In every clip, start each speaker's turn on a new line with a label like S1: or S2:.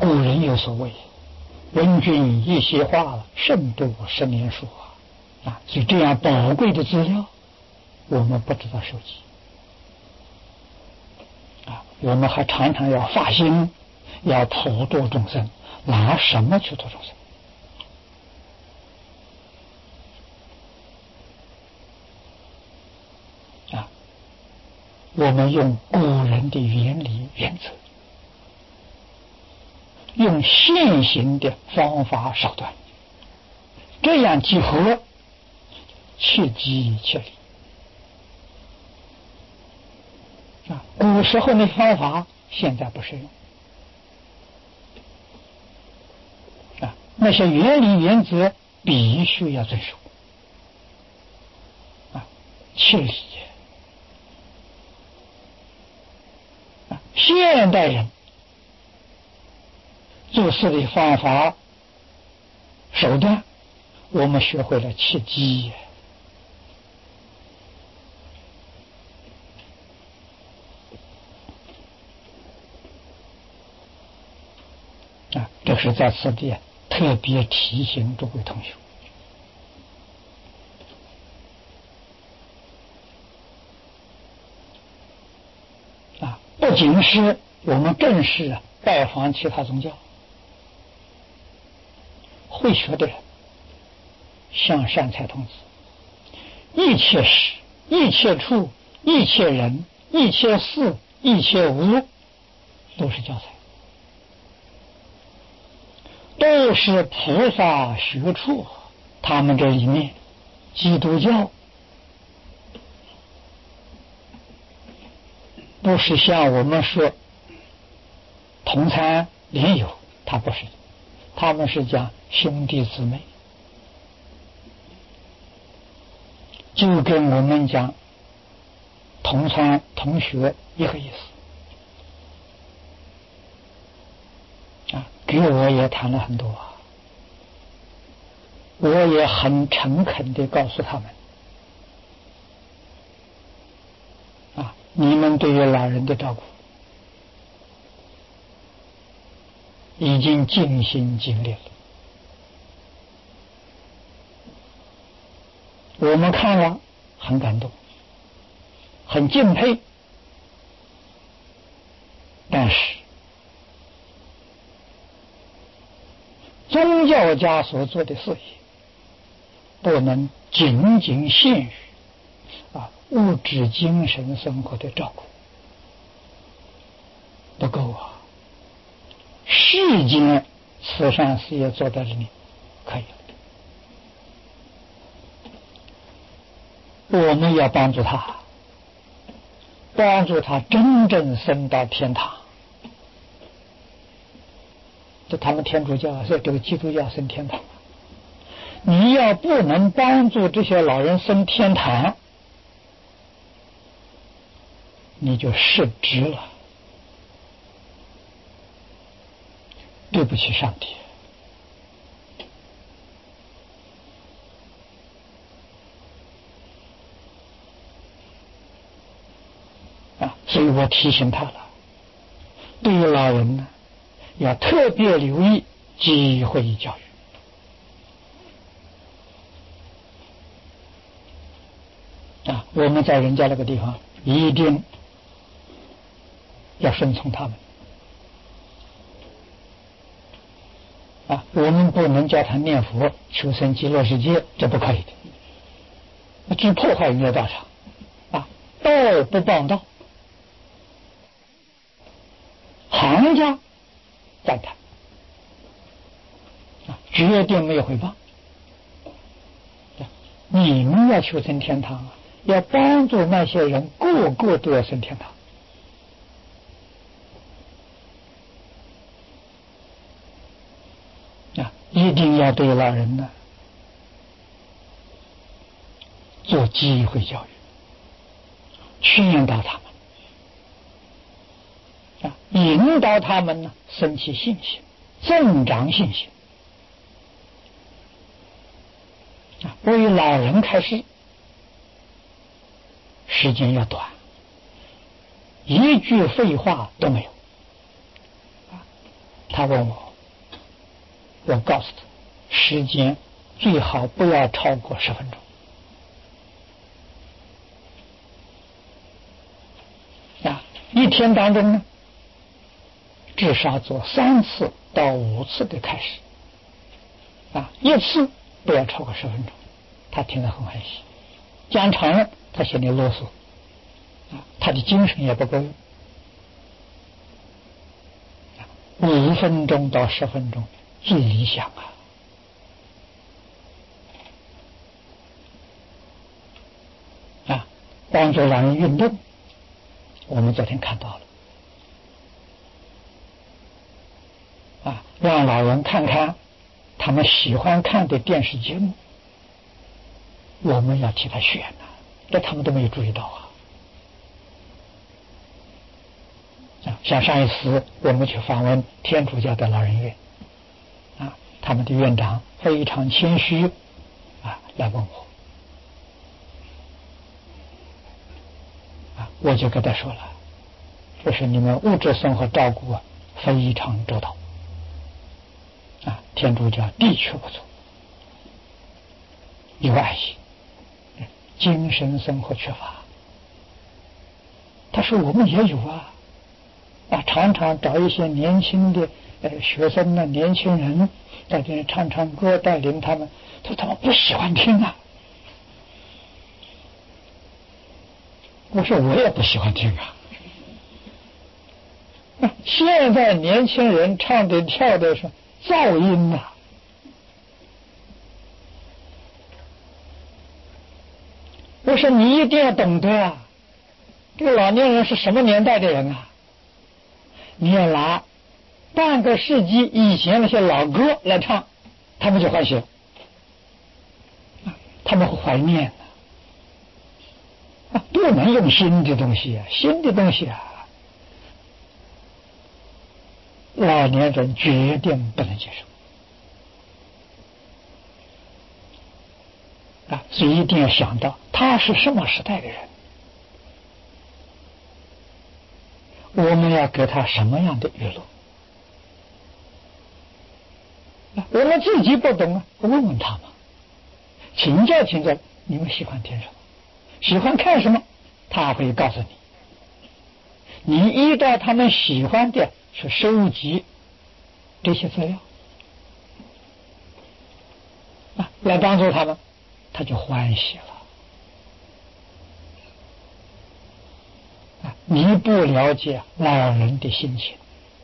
S1: 古人有所谓，闻君一席话，胜读10年书所以这样宝贵的资料，我们不知道收集我们还常常要发心，要普度众生，拿什么去度众生我们用古人的原理原则，用现行的方法手段，这样集合，切机切理古时候的方法现在不适用那些原理原则必须要遵守切理现代人做事的方法手段，我们学会了切机这是在此地特别提醒诸位同学不仅是我们更是拜访其他宗教会学的人，像善财童子，一切事、一切处、一切人、一切事、一切物，都是教材，都是菩萨学处。他们这里面，基督教不是像我们说同参联友，他不是，他们是讲兄弟姊妹，就跟我们讲同参同学一个意思给我也谈了很多我也很诚恳地告诉他们你们对于老人的照顾已经尽心尽力了，我们看了很感动，很敬佩，但是宗教家所做的事业不能仅仅限于物质精神生活的照顾，不够世间慈善事业做在这里可以了，我们要帮助他，帮助他真正升到天堂。这他们天主教说这个基督教升天堂，你要不能帮助这些老人升天堂，你就失职了，对不起上帝。所以我提醒他了，对于老人呢，要特别留意机会教育我们在人家那个地方一定要顺从他们我们不能叫他念佛求生极乐世界，这不可以的，只破坏人家道场道不帮道，行家赞叹决定没有回报。你们要求生天堂要帮助那些人个个都要升天堂一定要对老人呢做机会教育，劝导他们引导他们呢升起信心，增长信心为老人开示时间要短，一句废话都没有他问我，我告诉他，时间最好不要超过10分钟。一天当中呢，至少做3次到5次的开始，一次不要超过10分钟。他听得很欢喜，讲长了他嫌你啰嗦，他的精神也不够。5分钟到10分钟最理想帮助老人运动，我们昨天看到了让老人看看他们喜欢看的电视节目，我们要替他选这他们都没有注意到像上一次我们去访问天主教的老人院他们的院长非常谦虚来问我就跟他说了，这是你们物质生活照顾非常周到天主教的确不错，有爱心，精神生活缺乏。他说我们也有常常找一些年轻的学生年轻人在这里唱唱歌，带领他们，他们不喜欢听我说我也不喜欢听现在年轻人唱的跳的是噪音我说你一定要懂得这个老年人是什么年代的人你要拿半个世纪以前那些老歌来唱，他们就欢喜了，他们会怀念不能用新的东西新的东西老年人决定不能接受所以一定要想到他是什么时代的人，我们要给他什么样的娱乐。我们自己不懂问问他们，请教请教你们喜欢听什么，喜欢看什么，他会告诉你。你依照他们喜欢的去收集这些资料来帮助他们，他就欢喜了你不了解老人的心情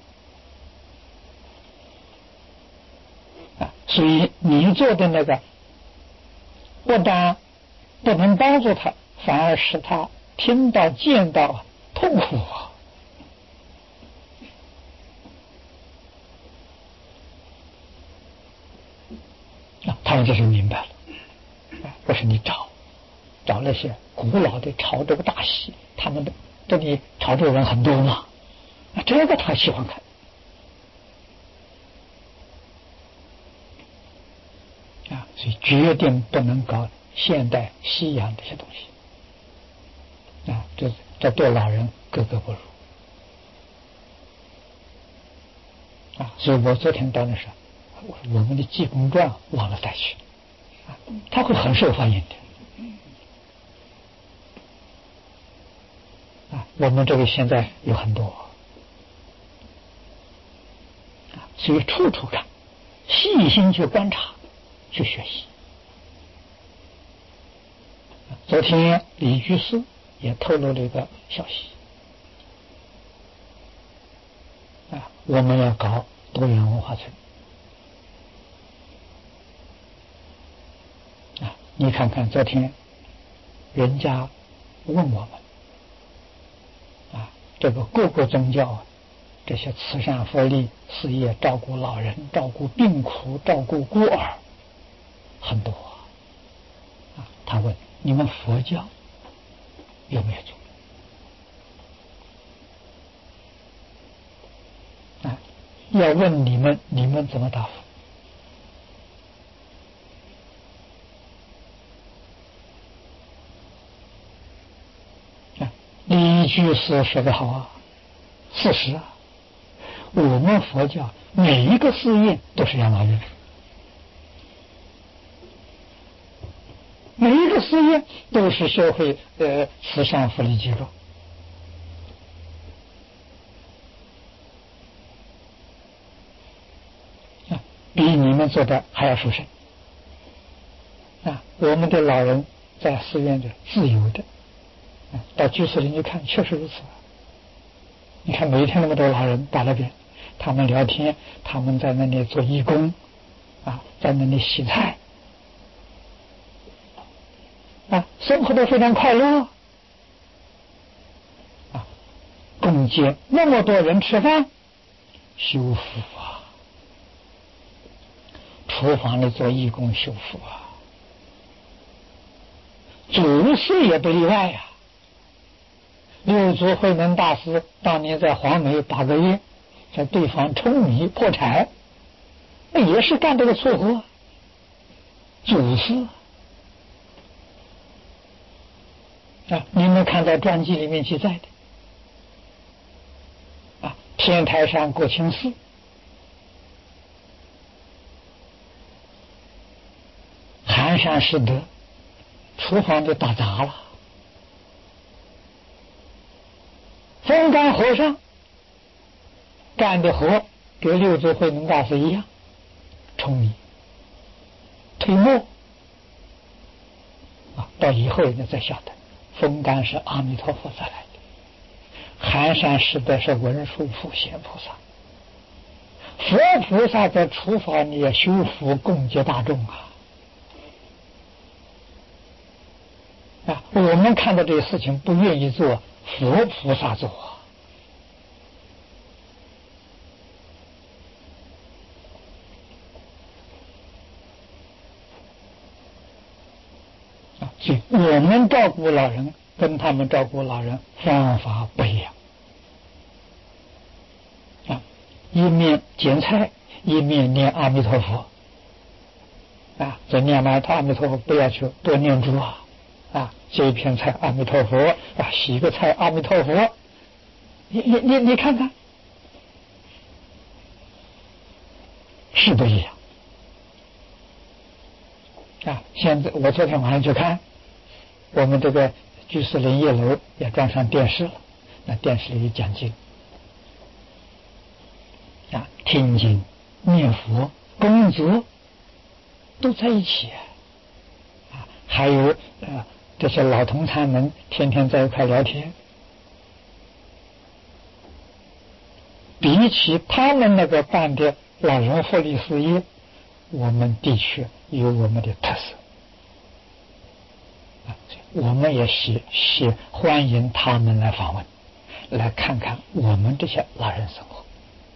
S1: 所以你做的那个不但不能帮助他，反而使他听到见到痛苦他们这就明白了不是你找那些古老的潮州大戏，他们的这里潮州人很多嘛这个他喜欢看所以决定不能搞现代西洋这些东西这对老人格格不入所以我昨天到那时候，我们的济公传忘了带去他会很受欢迎的我们这里现在有很多所以处处看，细心去观察去学习昨天李居士也透露了一个消息我们要搞多元文化村你看看昨天人家问我们这个各个宗教这些慈善福利事业，照顾老人，照顾病苦，照顾孤儿很多他问你们佛教有没有做要问你们怎么答复李居士说得好事实我们佛教每一个寺院都是养老院，每一个寺院都是社会慈善福利机构。比你们做的还要殊胜啊！我们的老人在寺院的自由的，到居士林去看，确实如此。你看每一天那么多老人到那边，他们聊天，他们在那里做义工啊，在那里洗菜啊，生活的非常快乐啊，共接那么多人吃饭，修福啊！厨房里做义工修福啊，祖师也不例外呀。六祖慧能大师当年在黄梅8个月，在对方舂米破柴，那也是干这个粗活。祖师啊，你们看到传记里面记载的啊，天台山国清寺。寒山拾得，厨房就打杂了。风干和尚干的活跟六祖慧能大师一样，舂米、推磨啊。到以后人家才晓得，风干是阿弥陀佛才来的，寒山拾得是文殊普贤菩萨。佛菩萨在厨房里修福供给大众啊。我们看到这个事情不愿意做，佛菩萨做所以我们照顾老人跟他们照顾老人方法不一样一面捡菜，一面念阿弥陀佛这念完他阿弥陀佛不要去多念珠这一片菜阿弥陀佛洗个菜阿弥陀佛，你看看，是不一样现在我昨天晚上去看，我们这个居士林1楼也装上电视了，那电视里讲经听经、念佛、工作都在一起还有这些老同参们天天在一块聊天，比起他们那个办的老人福利事业，我们的确有我们的特色我们也欢迎他们来访问，来看看我们这些老人生活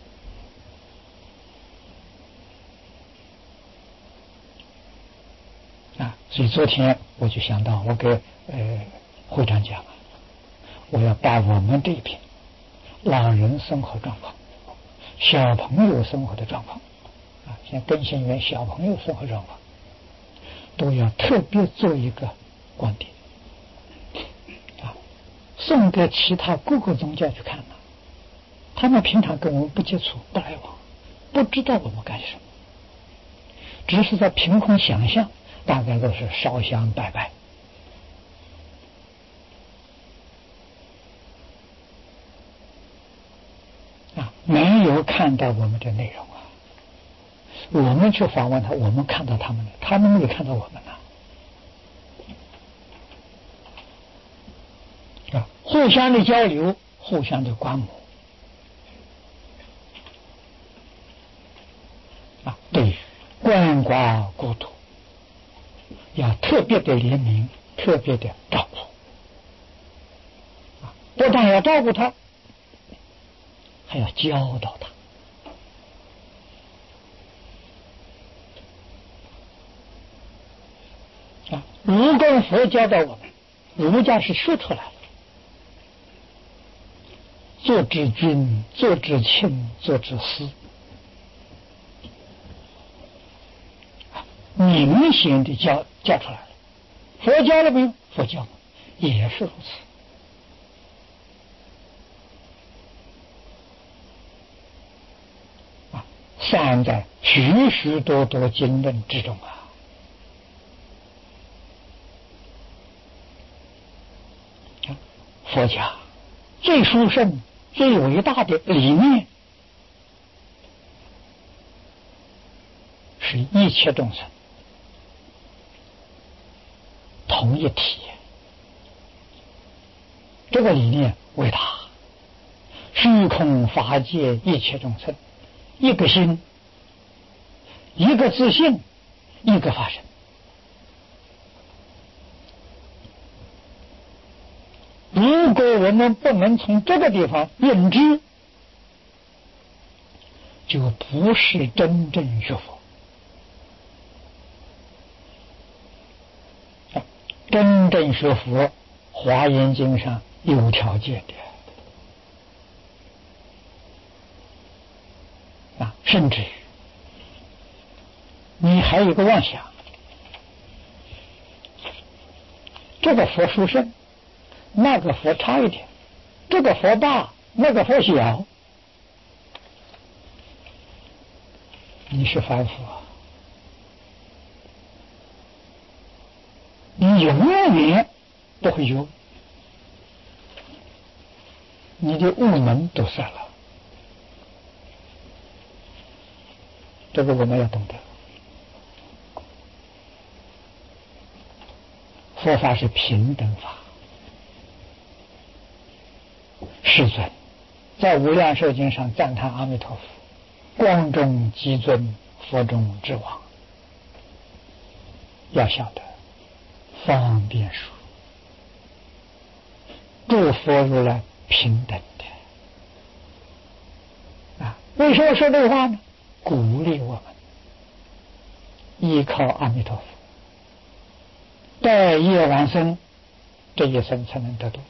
S1: 所以昨天我就想到，我给会长讲我要把我们这一片老人生活状况、小朋友生活的状况像更新园小朋友生活状况都要特别做一个观点送给其他各个宗教去看他们平常跟我们不接触、不来往，不知道我们干什么，只是在凭空想象，大概都是烧香拜拜没有看到我们的内容我们去访问他，我们看到他们了，他们没有看到我们互相的交流，互相的观摩对鳏寡孤独要特别的怜悯，特别的照顾不但要照顾他，还要教导他儒跟佛教导我们，儒家是说出来了，做之君，做之亲，做之师明显的教出来了。佛教了没有？佛教也是如此散在许许多多经论之中啊！佛家最殊胜、最伟大的理念，是一切众生同一体。这个理念伟大，虚空法界一切众生，一个心，一个自性，一个法身。如果我们不能从这个地方认知，就不是真正学佛。真正学佛，《华严经》上有条件的甚至于你还有一个妄想，这个佛殊胜，那个佛差一点，这个佛大，那个佛小，你是凡夫啊！你永远不会有，你的悟门都散了。这个我们要懂得。佛法是平等法。世尊在《无量寿经》上赞叹阿弥陀佛：光中极尊，佛中之王。要晓得方便说，诸佛如来平等的为什么说这个话呢？鼓励我们依靠阿弥陀佛，待业往生，这一生才能得度。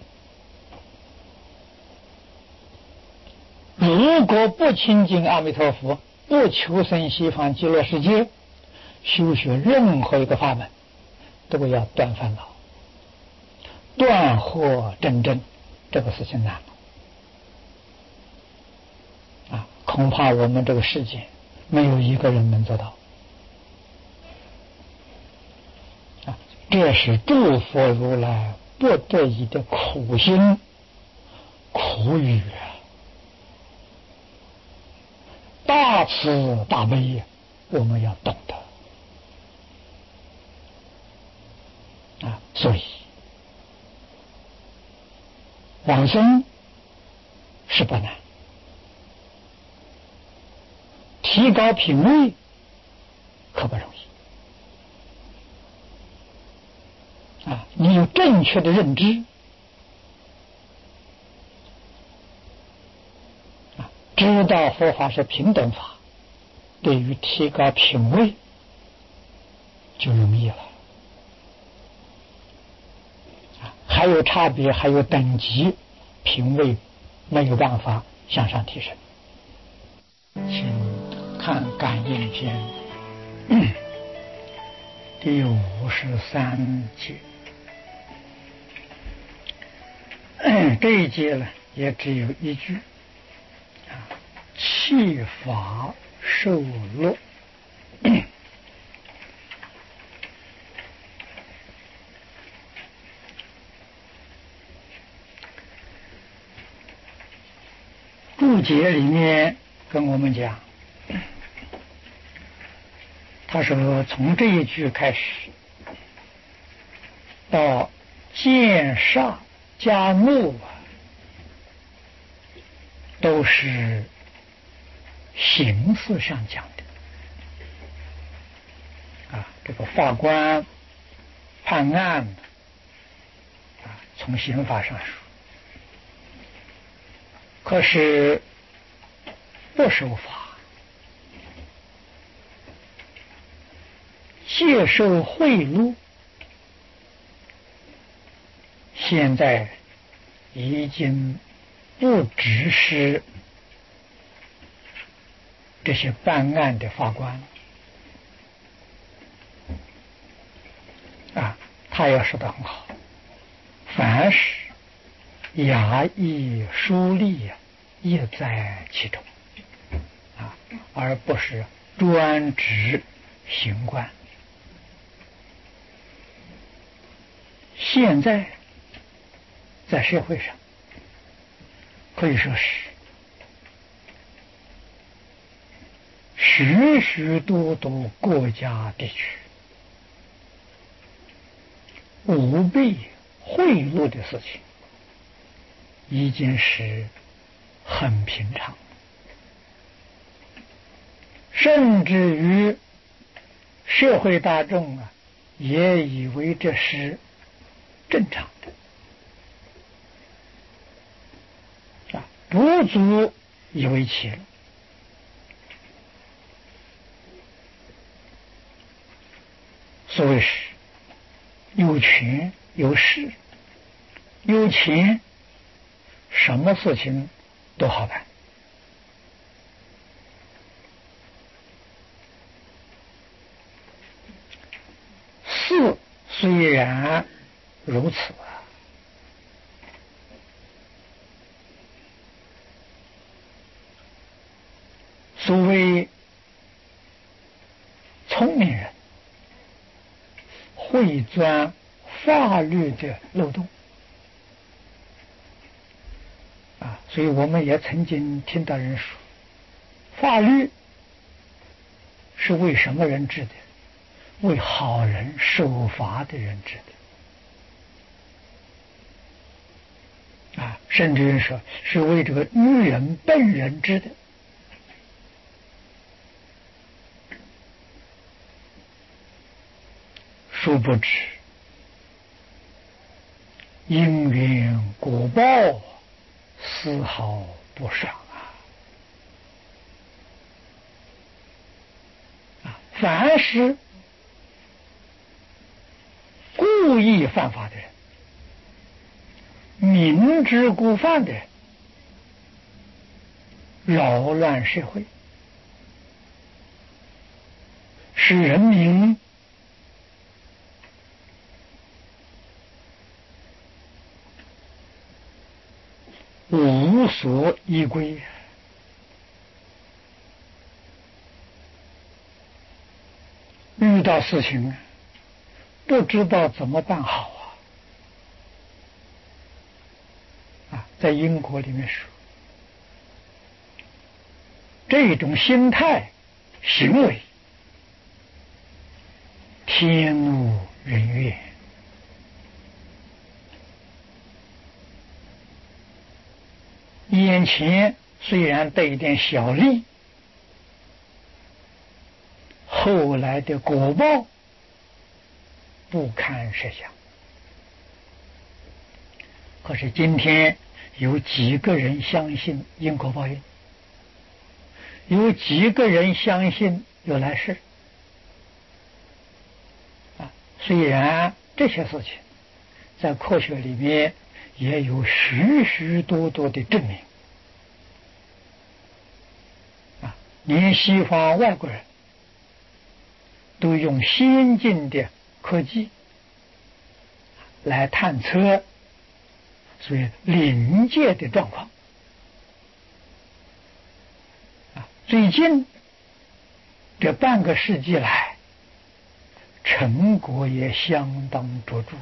S1: 如果不亲近阿弥陀佛，不求生西方极乐世界，修学任何一个法门，都要断烦恼、断惑真正，这个事情难了恐怕我们这个世界没有一个人能做到这是诸佛如来不得已的苦心苦语大慈大悲我们要懂得所以往生是不难，提高品位可不容易你有正确的认知知道佛法是平等法，对于提高品位就容易了还有差别，还有等级，品位没有办法向上提升。请看感应篇第53节这一节呢也只有一句弃法受乐注解里面跟我们讲，他说从这一句开始到见杀加怒都是形式上讲的这个法官判案从刑法上说，可是不守法，接受贿赂，现在已经不只是这些办案的法官他要说得很好，凡是衙役书吏也在其中而不是专指行观。现在在社会上可以说是许许多多国家地区舞弊贿赂的事情已经是很平常，甚至于社会大众也以为这是正常的不足以为奇了。所谓是有权有势有钱，什么事情都好办。事虽然如此所谓聪明人会钻法律的漏洞所以我们也曾经听到人说，法律是为什么人治的？为好人守法的人治的甚至于说是为这个愚人笨人治的。殊不知因缘果报丝毫不爽凡是故意犯法的人，明知故犯的人，扰乱社会，使人民无所依归，遇到事情不知道怎么办好在英国里面说，这种心态行为天怒人怨，眼前虽然得一点小利，后来的果报不堪设想。可是今天有几个人相信因果报应？有几个人相信有来世？虽然这些事情在科学里面也有许许多多的证明连西方外国人都用先进的科技来探测所谓灵界的状况最近这半个世纪来成果也相当卓著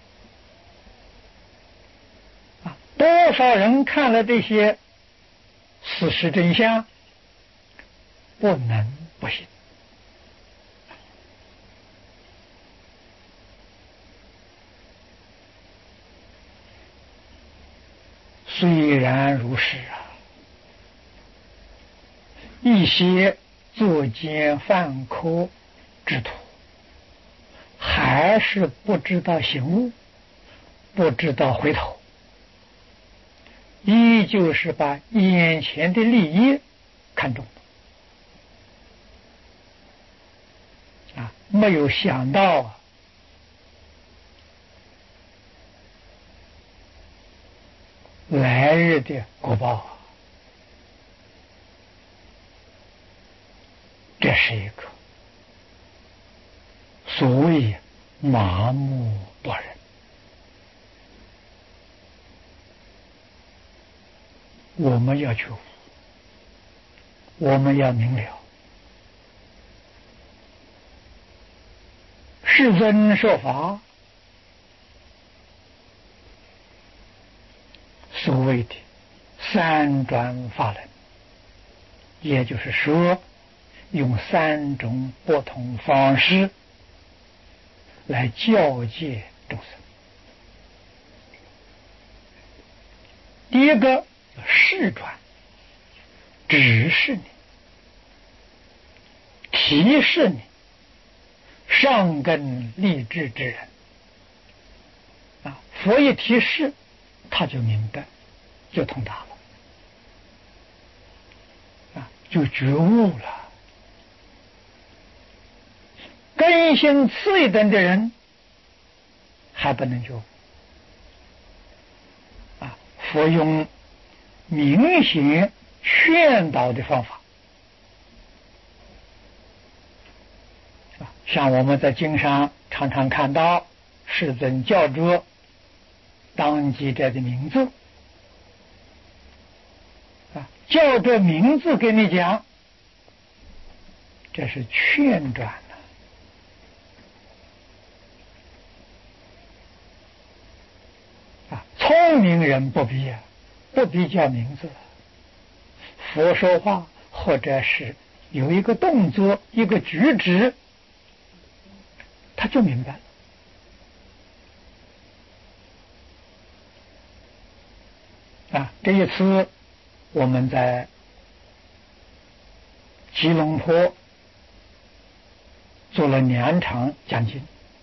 S1: 多少人看了这些事实真相，不能不信。虽然如是一些作奸犯科之徒还是不知道醒悟，不知道回头，依旧是把眼前的利益看重没有想到来日的果报这是一个所谓麻木不仁。我们要觉悟，我们要明了， 世尊说法，所谓的三转法轮，也就是说，用3种不同方式来教诫众生。第一个示转，指示你，提示你，上根立志之人啊，佛一提示，他就明白，就通达了啊，就觉悟了。根性次一等的人还不能觉悟啊，佛用明显劝导的方法啊，像我们在经上常常看到世尊叫着当机者的名字啊，叫着名字给你讲，这是劝转啊。聪明人不必不必叫名字，佛说话或者是有一个动作一个举止，他就明白了啊。这一次我们在吉隆坡做了2场讲经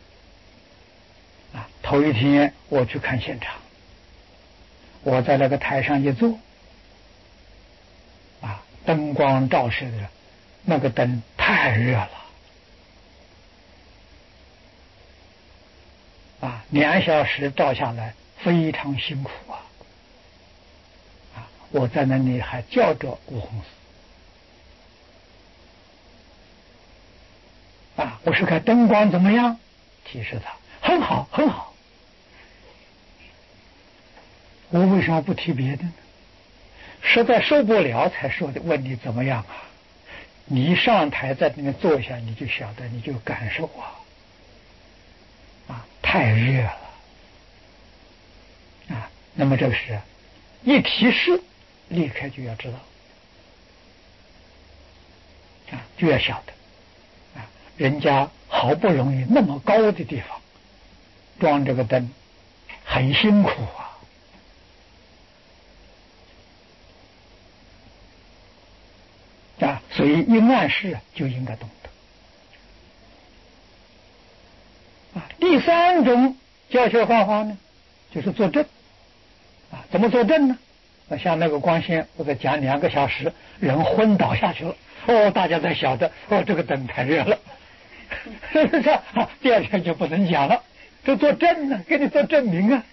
S1: 啊。头一天我去看现场，我在那个台上一坐啊，灯光照射的，那个灯太热了啊，2小时照下来非常辛苦啊！我在那里还叫着悟空寺啊，我是看灯光怎么样，提示他很好很好。我为什么不提别的呢？实在受不了才说的，问你怎么样啊？你一上台在那边坐下，你就晓得，你就感受啊，太热了啊。那么这个是一提示，立刻就要知道啊，就要晓得啊，人家好不容易那么高的地方装这个灯，很辛苦啊，所以一暗示就应该懂得啊。第3种教学方法呢，就是坐正啊。怎么坐正呢？像那个光线，我在讲2个小时，人昏倒下去了。哦，大家才晓得，哦，这个灯太热了。第2天就不能讲了，这做证呢，给你做证明啊。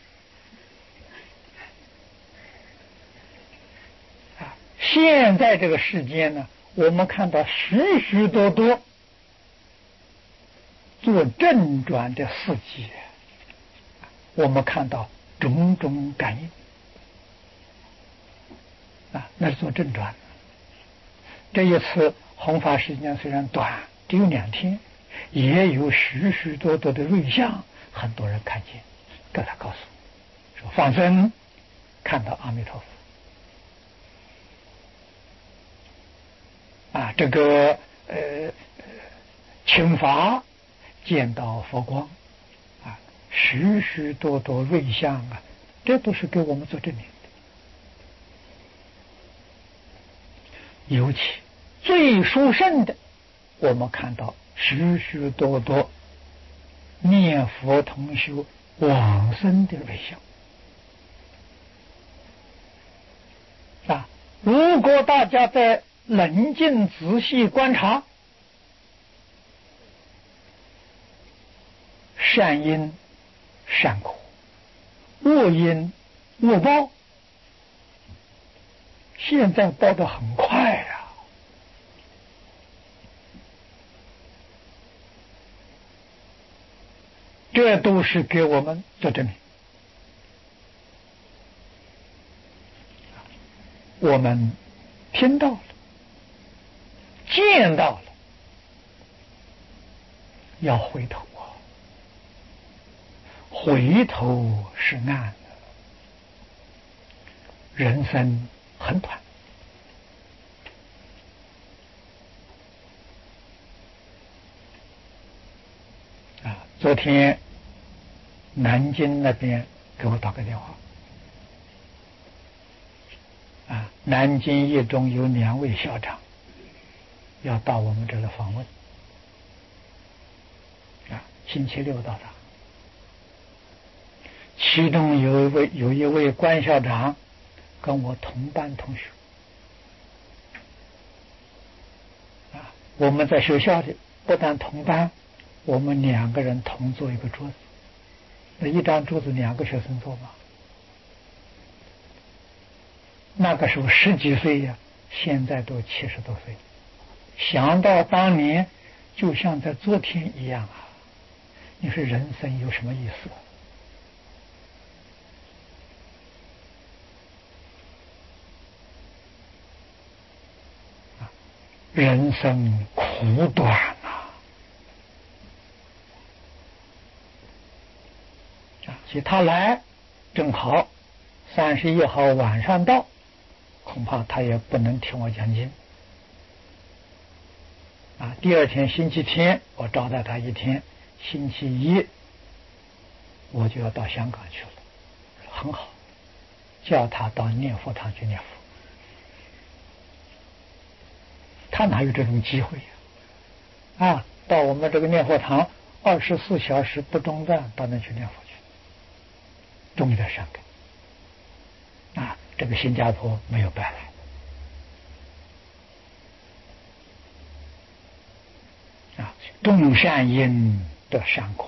S1: 现在这个世间呢，我们看到许许多多做正转的事迹，我们看到种种感应啊，那是做正转。这一次弘法时间虽然短，只有2天，也有许许多多的瑞相，很多人看见，跟他告诉说放生看到阿弥陀佛啊，这个请法见到佛光啊，许许多多瑞相啊，这都是给我们做证明的。尤其最殊胜的，我们看到许许多多念佛同修往生的瑞相啊！如果大家在冷静仔细观察，善因善果，恶因恶报，现在报得很快啊！这都是给我们做证明。我们听到了，见到了，要回头回头是岸，人生很短。昨天南京那边给我打个电话，南京一中有2位校长要到我们这来访问，星期六到达。其中有一位关校长跟我同班同学，我们在学校里不但同班，我们2个人同坐一个桌子，那一张桌子2个学生坐嘛。那个时候10几岁呀，现在都70多岁，想到当年就像在昨天一样啊！你说人生有什么意思人生苦短所以他来正好31号晚上到，恐怕他也不能听我讲经第二天星期天我招待他1天，星期一我就要到香港去了，很好，叫他到念佛堂去念佛。他哪有这种机会到我们这个念佛堂24小时不中断到那去念佛去，终于在香港这个新加坡没有白来种善因得善果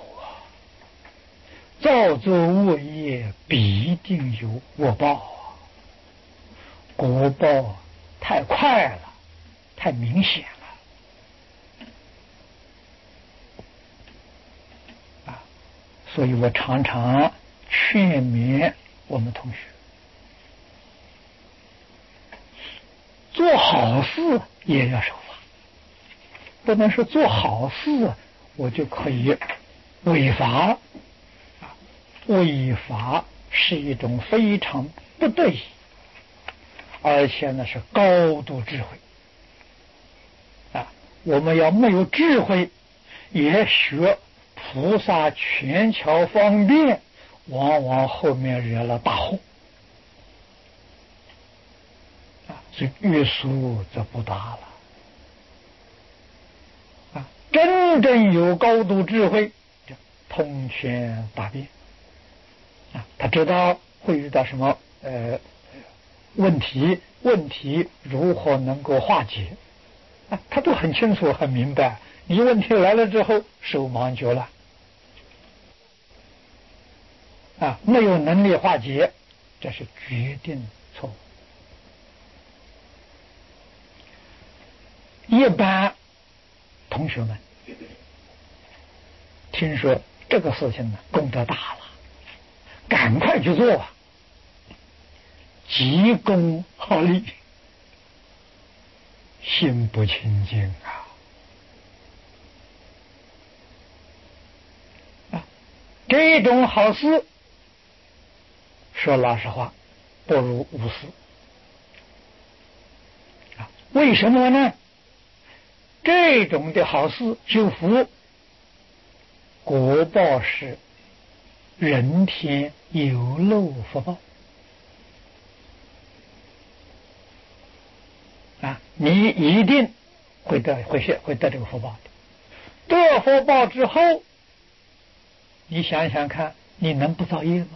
S1: 造作恶业必定有恶报果报太快了，太明显了所以我常常劝勉我们同学，做好事也要守法，不能说做好事我就可以违法违法是一种非常不对，而且呢是高度智慧我们要没有智慧，也学菩萨权巧方便，往往后面惹了大祸所以欲速则不达了真正有高度智慧，通权达变他知道会遇到什么问题如何能够化解他都很清楚很明白，你问题来了之后手忙脚乱没有能力化解，这是决定错误。一般同学们听说这个事情呢功德大了，赶快去做急功好利，心不清净这种好事说老实话不如无事为什么呢？这种的好事修福果报是人天有漏福报你一定会得这个福报的。得福报之后，你想想看，你能不造业吗？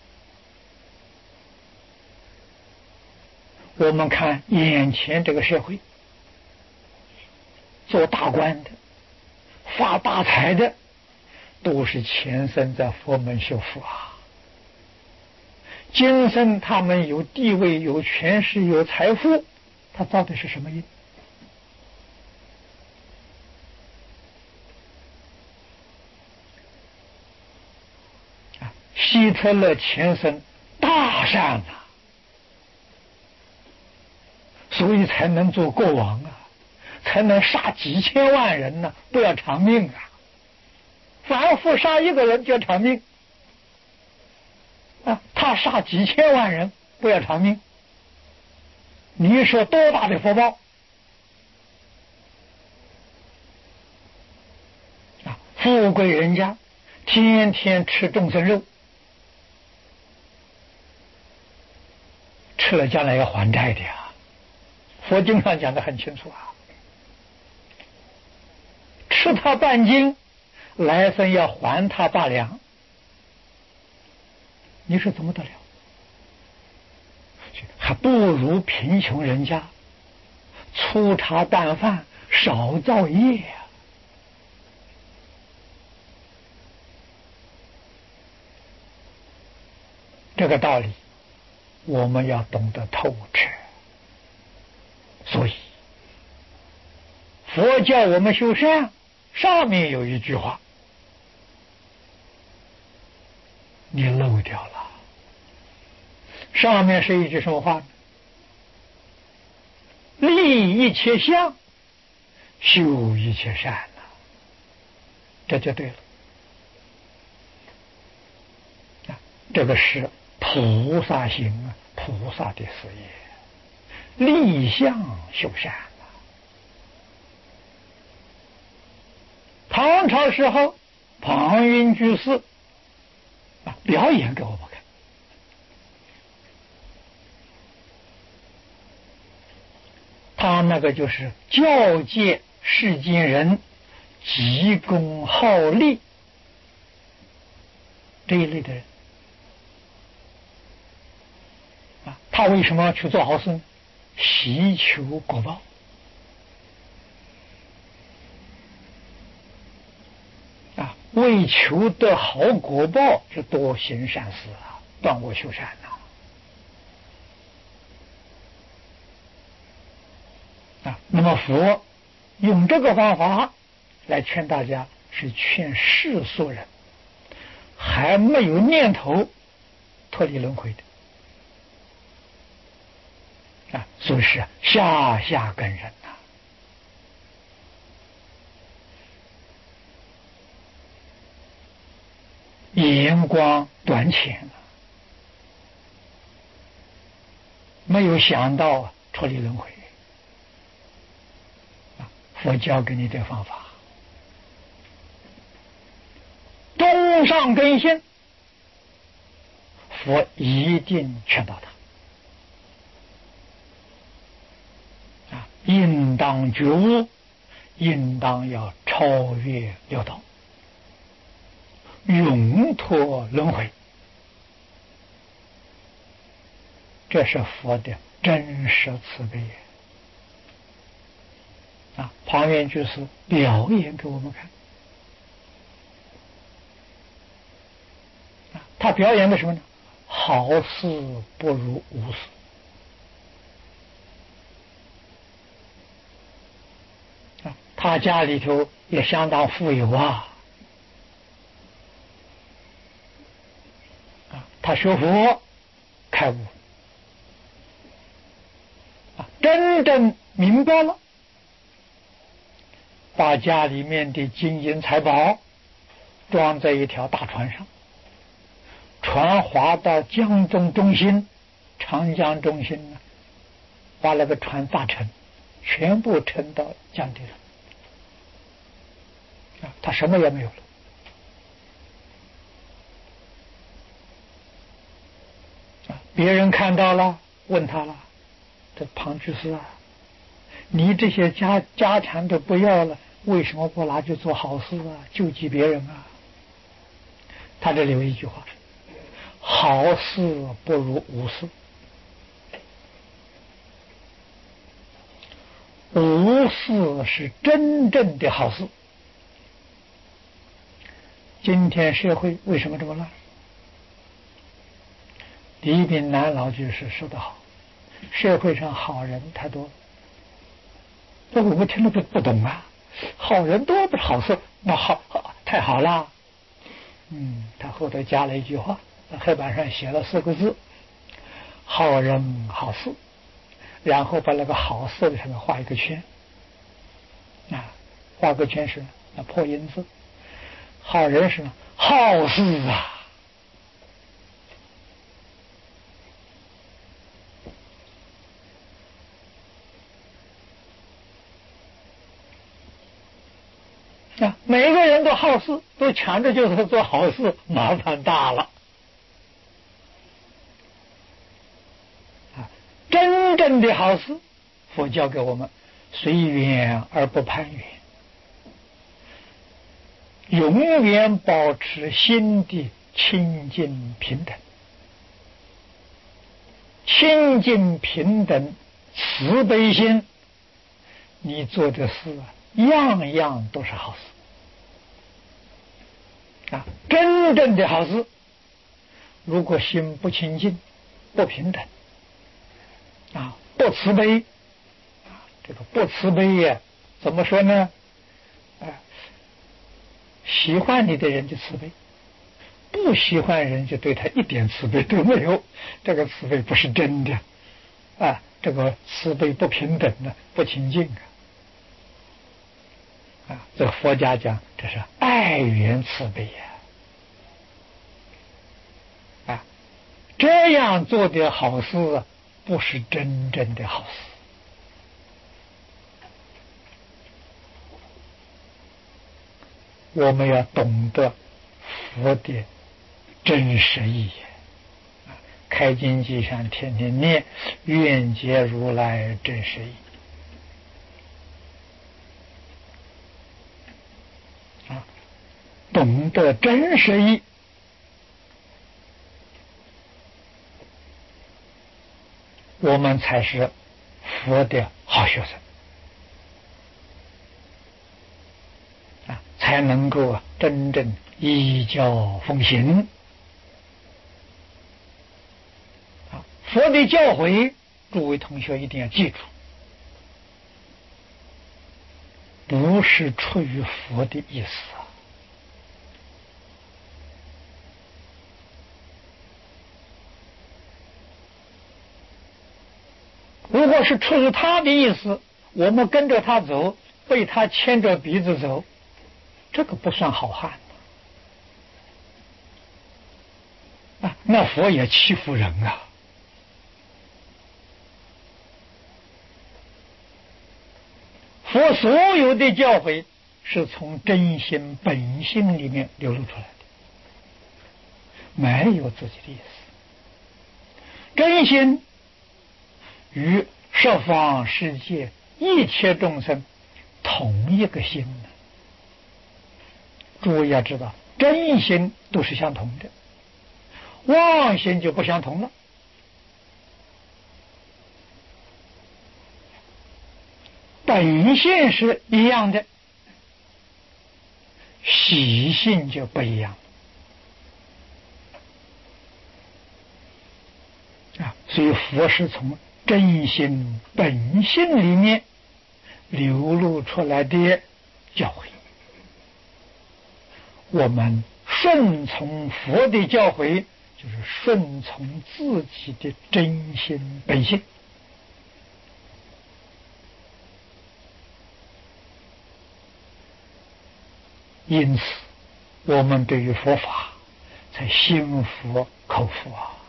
S1: 我们看眼前这个社会，做大官的、发大财的，都是前生在佛门修福今生他们有地位、有权势、有财富，他造的是什么业？希特勒前生大善所以才能做国王才能杀几千万人不要偿命反复杀一个人就要偿命他杀几千万人不要偿命，你说多大的福报？富贵人家天天吃众生肉，吃了将来要还债的呀。佛经上讲得很清楚啊，吃他半斤，来生要还他8两，你说怎么得了？还不如贫穷人家粗茶淡饭，少造业呀。这个道理我们要懂得透彻，所以佛教我们修善，上面有一句话你漏掉了。上面是一句什么话呢？立一切相，修一切善呐，这就对了。这个是菩萨行啊，菩萨的事业，立相修善啊。唐朝时候，庞云居士表演给我们看，他那个就是教诫世间人急功好利这一类的人。他为什么要去做好事呢？祈求果报。为求得好果报，是多行善事啊，断恶修善呐。那么佛用这个方法来劝大家，是劝世俗人还没有念头脱离轮回的。所以是下下根人呐。眼光短浅没有想到脱离轮回。佛教给你这个方法，中上根性，佛一定劝导他。应当觉悟，应当要超越六道，永脱轮回。这是佛的真实慈悲。庞元居士表演给我们看。他表演的什么呢？好事不如无事。他家里头也相当富有啊。他学佛开悟，真正明白了，把家里面的金银财宝装在一条大船上，船划到江中中心，长江中心呢，把那个船大沉，全部沉到江底上，他什么也没有了。别人看到了，问他了：“这庞居士啊，你这些家产都不要了，为什么不拿去做好事啊，救济别人啊？”他这里有一句话：“好事不如无事。”无事是真正的好事。今天社会为什么这么乱？李炳南老居士说得好，社会上好人太多了。那我们听了不懂啊，好人多不是好事，那好太好了。他后头加了一句话，黑板上写了4个字：好人好事，然后把那个好事的上面画一个圈，画个圈是那破音字，好人是好事啊。 每个人都好事，都抢着就是做好事，麻烦大了。真正的好事，佛教给我们随缘而不攀缘，永远保持心的清净平等，清净平等慈悲心，你做的事样样都是好事。真正的好事，如果心不清净、不平等，不慈悲，这个不慈悲呀，怎么说呢？喜欢你的人就慈悲，不喜欢人就对他一点慈悲都没有，这个慈悲不是真的这个慈悲不平等不清净这个佛家讲这是爱缘慈悲这样做的好事不是真正的好事。我们要懂得佛的真实意义。开经记上天天念愿解如来真实义懂得真实义，我们才是佛的好学生才能够真正依教奉行。佛的教诲，诸位同学一定要记住，不是出于佛的意思如果是出于他的意思，我们跟着他走，被他牵着鼻子走，这个不算好汉那佛也欺负人佛所有的教诲是从真心本性里面流露出来的，没有自己的意思。真心与十方世界一切众生同一个心诸位要知道，真心都是相同的，妄心就不相同了。本性是一样的，习性就不一样所以佛是从真心本性里面流露出来的教诲，我们顺从佛的教诲，就是顺从自己的真心本性。因此我们对于佛法才心服口服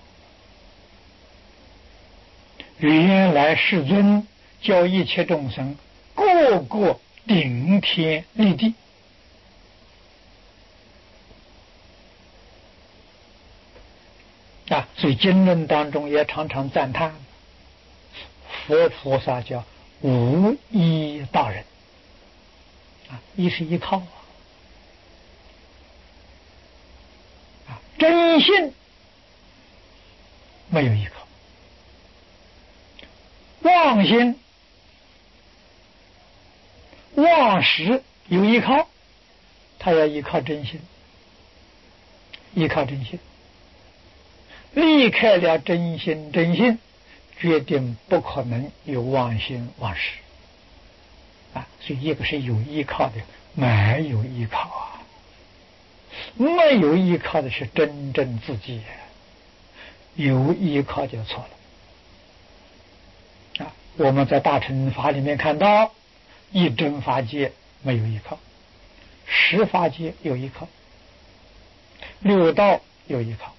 S1: 原来世尊教一切众生个个顶天立地所以经论当中也常常赞叹佛菩萨叫无依大人依是依靠真心没有依靠，妄心妄识有依靠，他要依靠真心，依靠真心，离开了真心真心，决定不可能有妄心妄识所以一个是有依靠的，没有依靠没有依靠的是真正自己，有依靠就错了我们在大乘法里面看到，一真法界没有依靠，十法界有依靠，六道有依靠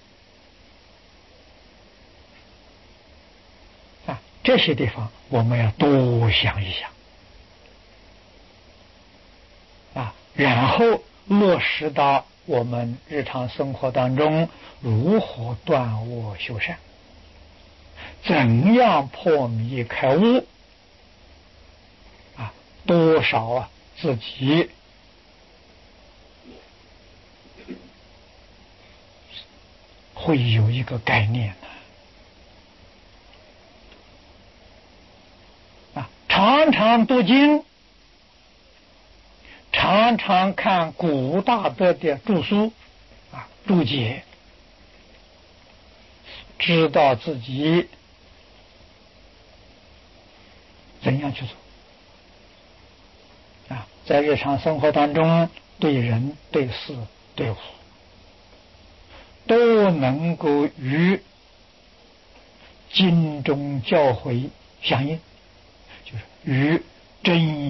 S1: 这些地方我们要多想一想然后落实到我们日常生活当中，如何断恶修善，怎样破迷开悟啊？多少啊自己会有一个概念的常常读经，常常看古大德的著书注解，知道自己怎样去做在日常生活当中，对人对事对物都能够与经中教诲相应，就是与真